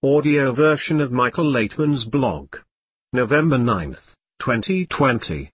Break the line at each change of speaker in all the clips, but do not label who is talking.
Audio version of Michael Laitman's blog. November 9th, 2020.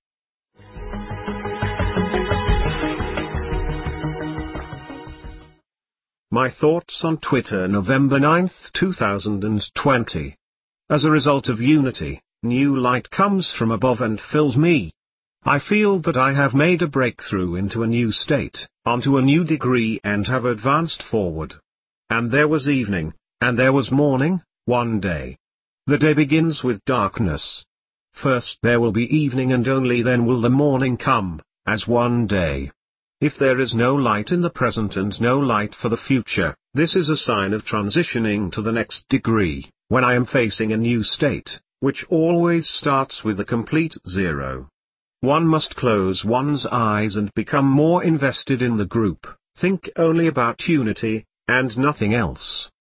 My thoughts on Twitter, November 9th, 2020. As a result of unity, new light comes from above and fills me. I feel that I have made a breakthrough into a new state, onto a new degree, and have advanced forward. And there was evening, and there was morning, one day. The day begins with darkness. First there will be evening, and only then will the morning come, as one day. If there is no light in the present and no light for the future, this is a sign of transitioning to the next degree, when I am facing a new state, which always starts with a complete zero. One must close one's eyes and become more invested in the group, think only about unity, and nothing else.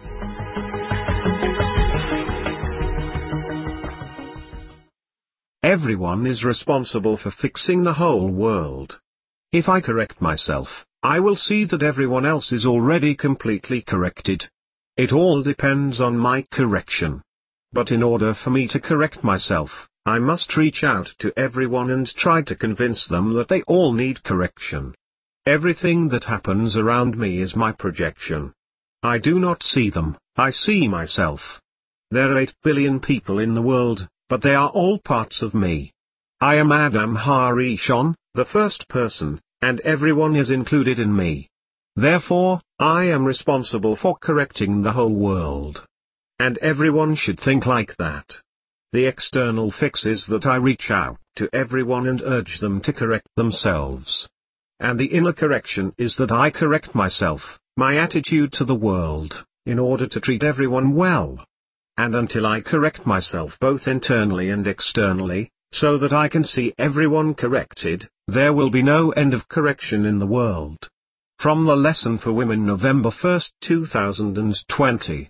Everyone is responsible for fixing the whole world. If I correct myself, I will see that everyone else is already completely corrected. It all depends on my correction. But in order for me to correct myself, I must reach out to everyone and try to convince them that they all need correction. Everything that happens around me is my projection. I do not see them, I see myself. There are 8 billion people in the world, but they are all parts of me. I am Adam Harishon, the first person, and everyone is included in me. Therefore, I am responsible for correcting the whole world. And everyone should think like that. The external fix is that I reach out to everyone and urge them to correct themselves. And the inner correction is that I correct myself, my attitude to the world, in order to treat everyone well. And until I correct myself both internally and externally, so that I can see everyone corrected, there will be no end of correction in the world. From the Lesson for Women, November 1st, 2020.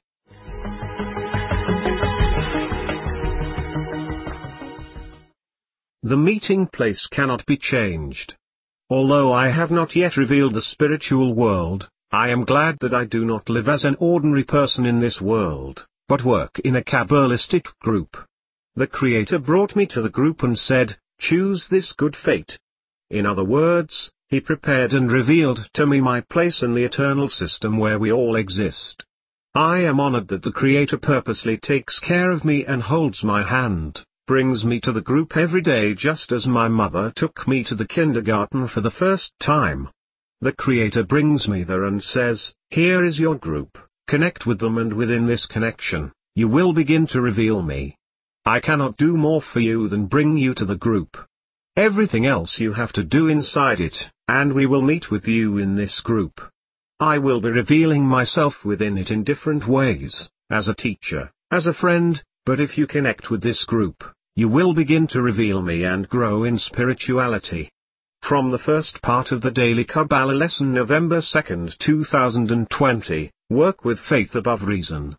The meeting place cannot be changed. Although I have not yet revealed the spiritual world, I am glad that I do not live as an ordinary person in this world, but work in a Kabbalistic group. The Creator brought me to the group and said, "Choose this good fate." In other words, He prepared and revealed to me my place in the eternal system where we all exist. I am honored that the Creator purposely takes care of me and holds my hand, brings me to the group every day, just as my mother took me to the kindergarten for the first time. The Creator brings me there and says, "Here is your group, connect with them, and within this connection, you will begin to reveal me. I cannot do more for you than bring you to the group. Everything else you have to do inside it, and we will meet with you in this group. I will be revealing myself within it in different ways, as a teacher, as a friend, but if you connect with this group, you will begin to reveal me and grow in spirituality." From the first part of the Daily Kabbalah Lesson, November 2nd, 2020, Work with Faith Above Reason.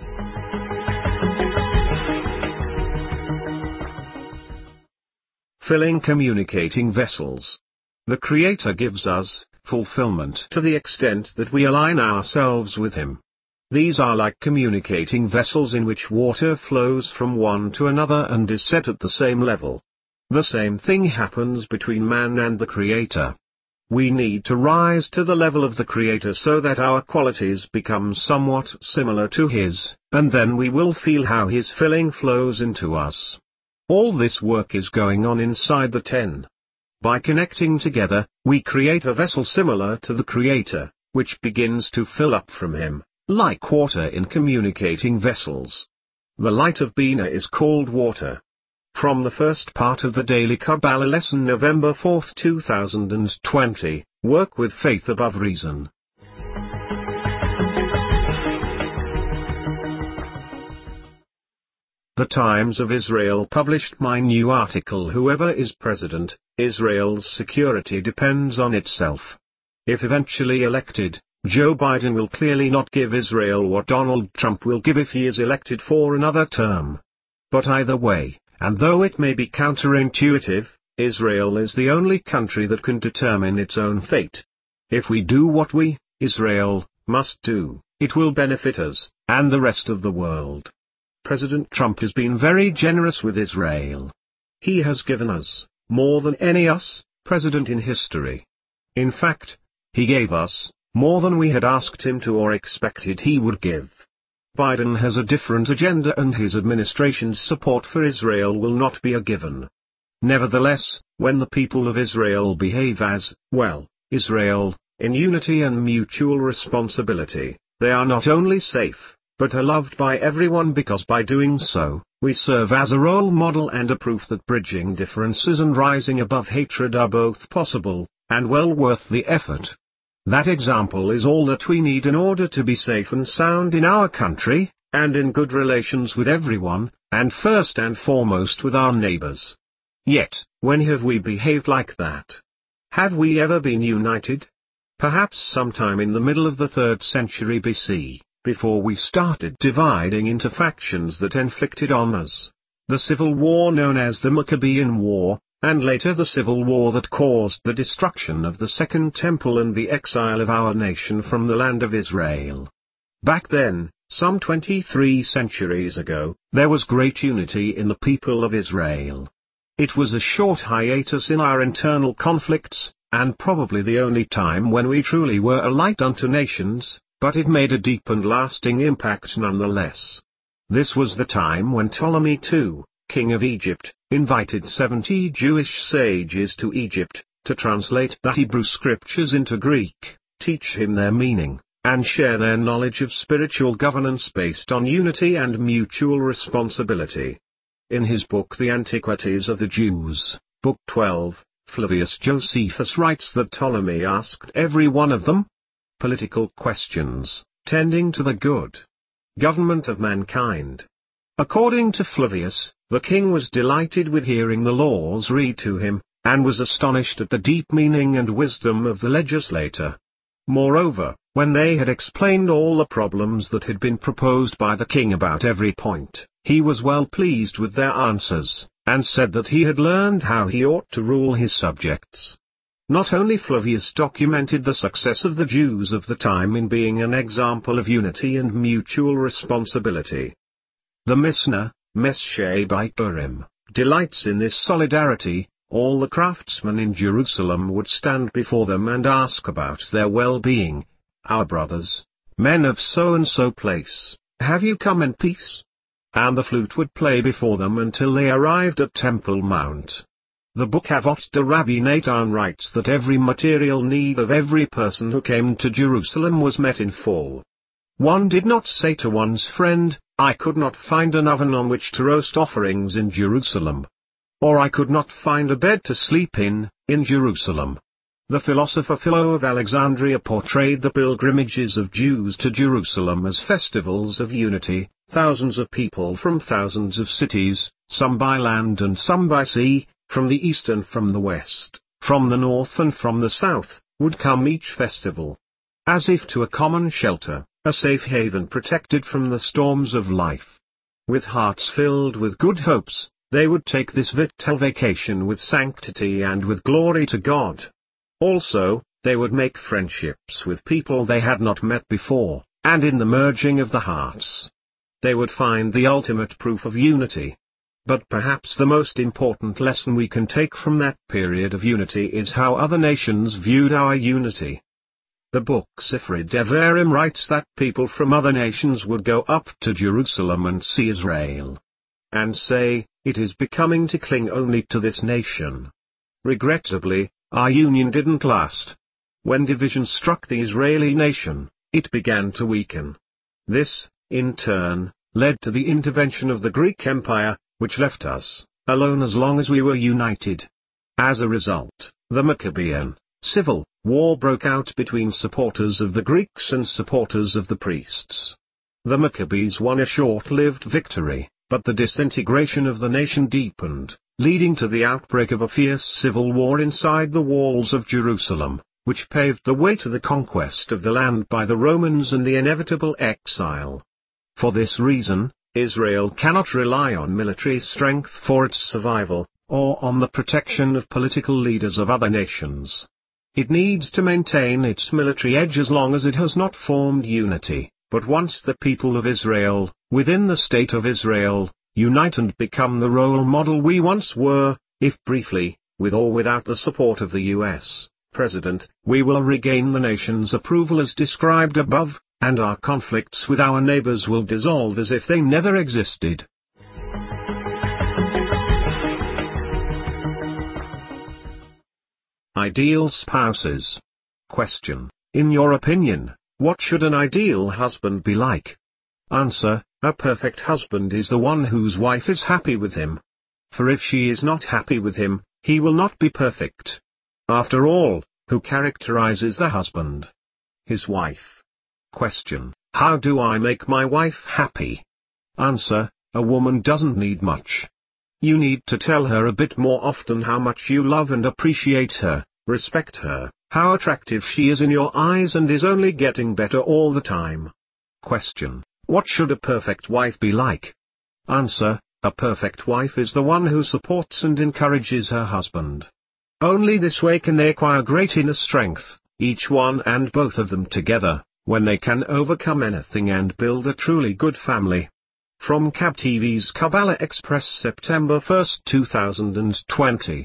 Filling communicating vessels. The Creator gives us fulfillment to the extent that we align ourselves with Him. These are like communicating vessels in which water flows from one to another and is set at the same level. The same thing happens between man and the Creator. We need to rise to the level of the Creator so that our qualities become somewhat similar to His, and then we will feel how His filling flows into us. All this work is going on inside the 10. By connecting together, we create a vessel similar to the Creator, which begins to fill up from Him, like water in communicating vessels. The light of Bina is called water. From the first part of the Daily Kabbalah Lesson, November 4th, 2020, Work with Faith Above Reason. The Times of Israel published my new article, "Whoever is president, Israel's security depends on itself." If eventually elected, Joe Biden will clearly not give Israel what Donald Trump will give if he is elected for another term. But either way, and though it may be counterintuitive, Israel is the only country that can determine its own fate. If we do what we, Israel, must do, it will benefit us, and the rest of the world. President Trump has been very generous with Israel. He has given us, more than any US president in history. In fact, he gave us, more than we had asked him to or expected he would give. Biden has a different agenda and his administration's support for Israel will not be a given. Nevertheless, when the people of Israel behave as, well, Israel, in unity and mutual responsibility, they are not only safe, but are loved by everyone because by doing so, we serve as a role model and a proof that bridging differences and rising above hatred are both possible, and well worth the effort. That example is all that we need in order to be safe and sound in our country, and in good relations with everyone, and first and foremost with our neighbors. Yet, when have we behaved like that? Have we ever been united? Perhaps sometime in the middle of the 3rd century BC, before we started dividing into factions that inflicted on us the civil war known as the Maccabean War, and later the civil war that caused the destruction of the Second Temple and the exile of our nation from the land of Israel. Back then, some 23 centuries ago, there was great unity in the people of Israel. It was a short hiatus in our internal conflicts, and probably the only time when we truly were a light unto nations, but it made a deep and lasting impact nonetheless. This was the time when Ptolemy II, king of Egypt, invited 70 Jewish sages to Egypt, to translate the Hebrew scriptures into Greek, teach him their meaning, and share their knowledge of spiritual governance based on unity and mutual responsibility. In his book The Antiquities of the Jews, Book 12, Flavius Josephus writes that Ptolemy asked every one of them political questions, tending to the good government of mankind. According to Flavius, the king was delighted with hearing the laws read to him, and was astonished at the deep meaning and wisdom of the legislator. Moreover, when they had explained all the problems that had been proposed by the king about every point, he was well pleased with their answers, and said that he had learned how he ought to rule his subjects. Not only Flavius documented the success of the Jews of the time in being an example of unity and mutual responsibility. The Mishnah, Meschei Bikurim, delights in this solidarity. All the craftsmen in Jerusalem would stand before them and ask about their well-being. Our brothers, men of so-and-so place, have you come in peace? And the flute would play before them until they arrived at Temple Mount. The book Avot de Rabbi Natan writes that every material need of every person who came to Jerusalem was met in full. One did not say to one's friend, I could not find an oven on which to roast offerings in Jerusalem. Or I could not find a bed to sleep in Jerusalem. The philosopher Philo of Alexandria portrayed the pilgrimages of Jews to Jerusalem as festivals of unity. Thousands of people from thousands of cities, some by land and some by sea, from the east and from the west, from the north and from the south, would come each festival, as if to a common shelter, a safe haven protected from the storms of life. With hearts filled with good hopes, they would take this vital vacation with sanctity and with glory to God. Also, they would make friendships with people they had not met before, and in the merging of the hearts, they would find the ultimate proof of unity. But perhaps the most important lesson we can take from that period of unity is how other nations viewed our unity. The book Sifrei Devarim writes that people from other nations would go up to Jerusalem and see Israel, and say, it is becoming to cling only to this nation. Regrettably, our union didn't last. When division struck the Israeli nation, it began to weaken. This, in turn, led to the intervention of the Greek Empire, which left us alone as long as we were united. As a result, the Maccabean civil war broke out between supporters of the Greeks and supporters of the priests. The Maccabees won a short-lived victory, but the disintegration of the nation deepened, leading to the outbreak of a fierce civil war inside the walls of Jerusalem, which paved the way to the conquest of the land by the Romans and the inevitable exile. For this reason, Israel cannot rely on military strength for its survival, or on the protection of political leaders of other nations. It needs to maintain its military edge as long as it has not formed unity, But once the people of Israel, within the state of Israel, unite and become the role model we once were, if briefly, with or without the support of the U.S. President, we will regain the nation's approval as described above, and our conflicts with our neighbors will dissolve as if they never existed. Ideal spouses. Question. In your opinion, what should an ideal husband be like? Answer. A perfect husband is the one whose wife is happy with him. For if she is not happy with him, he will not be perfect. After all, who characterizes the husband? His wife. Question. How do I make my wife happy? Answer. A woman doesn't need much. You need to tell her a bit more often how much you love and appreciate her, respect her, how attractive she is in your eyes and is only getting better all the time. Question. What should a perfect wife be like? Answer. A perfect wife is the one who supports and encourages her husband. Only this way can they acquire great inner strength, each one and both of them together, when they can overcome anything and build a truly good family. From Cab TV's Kabbalah Express, September 1, 2020.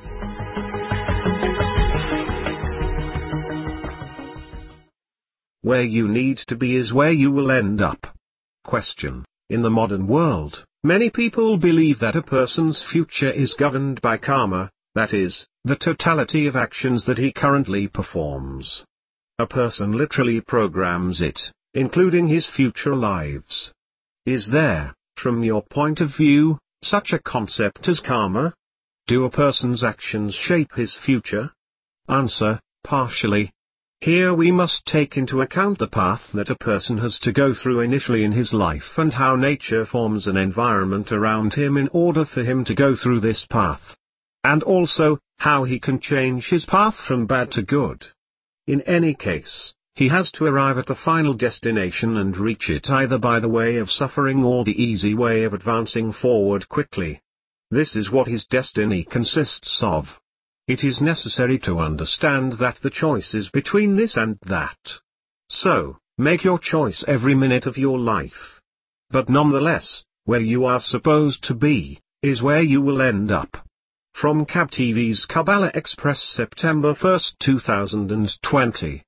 Where you need to be is where you will end up. Question. In the modern world, many people believe that a person's future is governed by karma, that is, the totality of actions that he currently performs. A person literally programs it, including his future lives. Is there, from your point of view, such a concept as karma? Do a person's actions shape his future? Answer. Partially. Here we must take into account the path that a person has to go through initially in his life and how nature forms an environment around him in order for him to go through this path. And also, how he can change his path from bad to good. In any case, he has to arrive at the final destination and reach it either by the way of suffering or the easy way of advancing forward quickly. This is what his destiny consists of. It is necessary to understand that the choice is between this and that. So, make your choice every minute of your life. But nonetheless, where you are supposed to be, is where you will end up. From Cab TV's Kabbalah Express, September 1, 2020.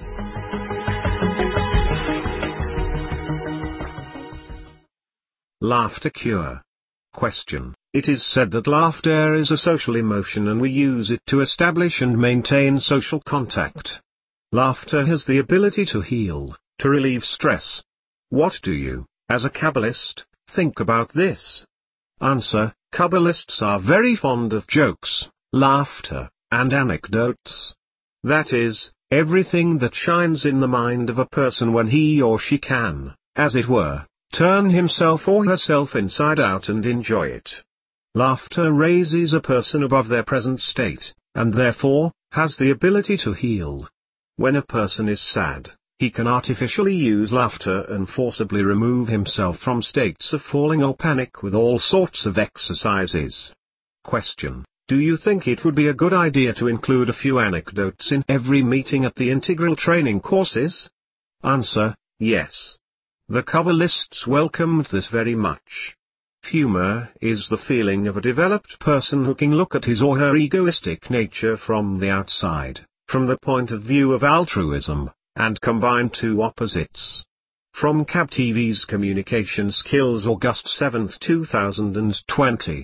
Laughter cure. Question. It is said that laughter is a social emotion and we use it to establish and maintain social contact. Laughter has the ability to heal, to relieve stress. What do you, as a Kabbalist, think about this? Answer. Kabbalists are very fond of jokes, laughter, and anecdotes. That is, everything that shines in the mind of a person when he or she can, as it were, turn himself or herself inside out and enjoy it. Laughter raises a person above their present state, and therefore, has the ability to heal. When a person is sad, he can artificially use laughter and forcibly remove himself from states of falling or panic with all sorts of exercises. Question. Do you think it would be a good idea to include a few anecdotes in every meeting at the integral training courses? Answer. Yes. The Kabbalists welcomed this very much. Humor is the feeling of a developed person who can look at his or her egoistic nature from the outside, from the point of view of altruism, and combine two opposites. From Cab TV's Communication Skills, August 7, 2020.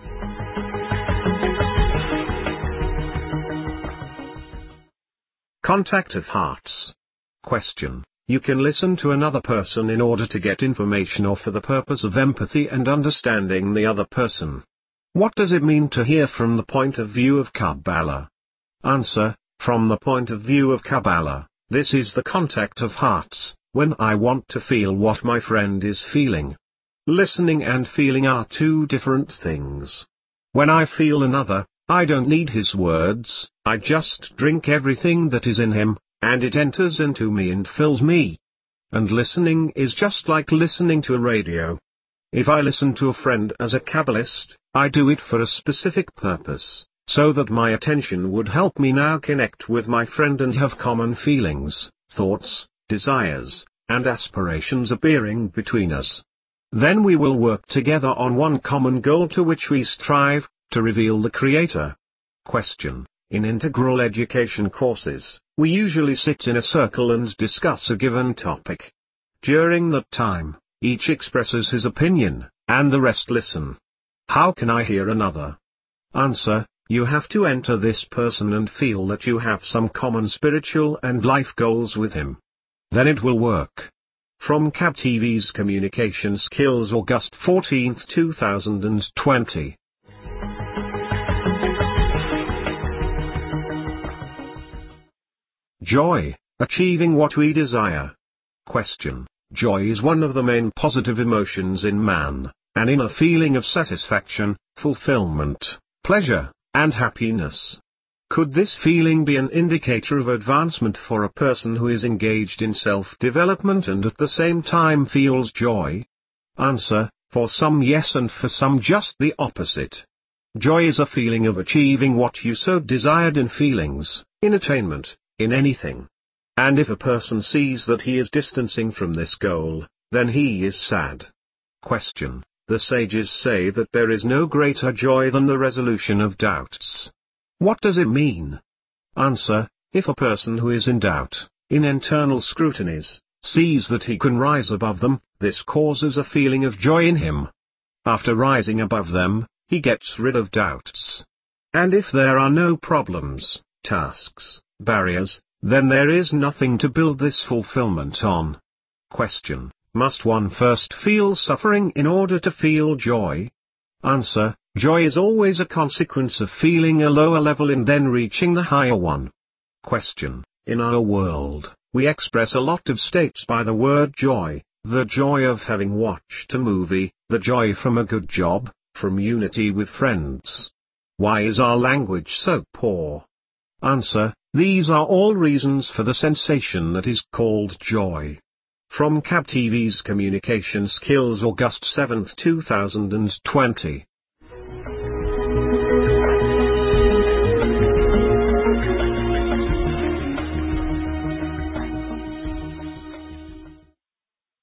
Contact of hearts. Question. You can listen to another person in order to get information or for the purpose of empathy and understanding the other person. What does it mean to hear from the point of view of Kabbalah? Answer. From the point of view of Kabbalah, this is the contact of hearts, when I want to feel what my friend is feeling. Listening and feeling are two different things. When I feel another, I don't need his words, I just drink everything that is in him, and it enters into me and fills me. And listening is just like listening to a radio. If I listen to a friend as a Kabbalist, I do it for a specific purpose, so that my attention would help me now connect with my friend and have common feelings, thoughts, desires, and aspirations appearing between us. Then we will work together on one common goal to which we strive, to reveal the Creator. Question. In integral education courses, we usually sit in a circle and discuss a given topic. During that time, each expresses his opinion, and the rest listen. How can I hear another? Answer. You have to enter this person and feel that you have some common spiritual and life goals with him. Then it will work. From CAB TV's Communication Skills, August 14, 2020. Joy, achieving what we desire. Question. Joy is one of the main positive emotions in man, an inner feeling of satisfaction, fulfillment, pleasure, and happiness. Could this feeling be an indicator of advancement for a person who is engaged in self-development and at the same time feels joy? Answer. For some yes, and for some just the opposite. Joy is a feeling of achieving what you so desired in feelings, in attainment, in anything. And if a person sees that he is distancing from this goal, then he is sad. Question. The sages say that there is no greater joy than the resolution of doubts. What does it mean? Answer. If a person who is in doubt, in internal scrutinies, sees that he can rise above them, this causes a feeling of joy in him. After rising above them, he gets rid of doubts. And if there are no problems, tasks, barriers, then there is nothing to build this fulfillment on. Question. Must one first feel suffering in order to feel joy? Answer. Joy is always a consequence of feeling a lower level and then reaching the higher one. Question. In our world, we express a lot of states by the word joy: the joy of having watched a movie, the joy from a good job, from unity with friends. Why is our language so poor? Answer. These are all reasons for the sensation that is called joy. From CAB TV's Communication Skills, August 7, 2020.